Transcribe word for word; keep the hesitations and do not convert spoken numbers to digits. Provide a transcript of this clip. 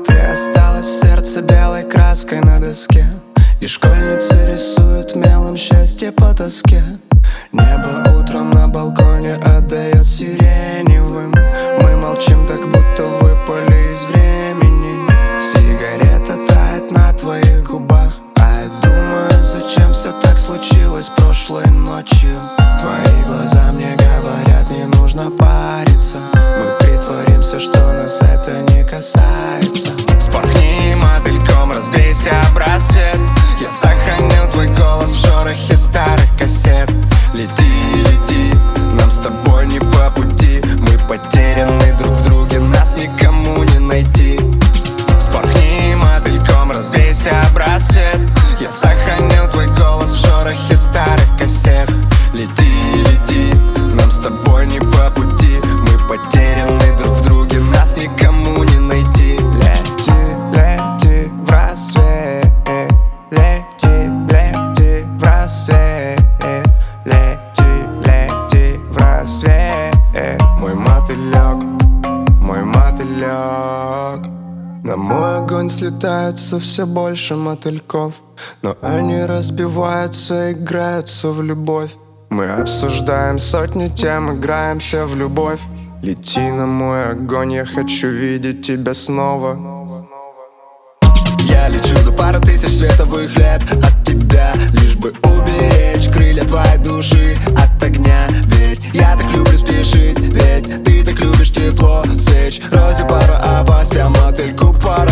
Ты осталась в сердце белой краской на доске, и школьницы рисуют мелом счастье по тоске. Небо утром на балконе отдает сиреневым. Мы молчим, так будто выпали из времени. Сигарета тает на твоих губах, а я думаю, зачем все так случилось прошлой ночью. Твои глаза мне говорят, не нужно париться. Мы притворимся, что нас это не касается. Спорхни мотыльком, разбейся об рассвет. Я сохранил твой голос в шорохе старых кассет. Лети, лети, нам с тобой не по пути. Мы потеряны друг в друге, нас никому не найти. Спорхни мотыльком, разбейся об рассвет. Я сохранил твой голос в шорохе старых кассет. Лети, лети, нам с тобой не по пути. Мы потеряны друг в друге, нас никому не найти. Лети, лети в рассвет. Лети, лети в рассвет. Лети, лети в рассвет. Мой мотылек, мой мотылек. На мой огонь слетаются все больше мотыльков, но они разбиваются и играются в любовь. Мы обсуждаем сотни тем, играемся в любовь. Лети на мой огонь, я хочу видеть тебя снова. Я лечу за пару тысяч световых лет от тебя, лишь бы уберечь крылья твоей души от огня. Ведь я так люблю спешить, ведь ты так любишь тепло свеч. Розе пара опасти, а мотыльку пара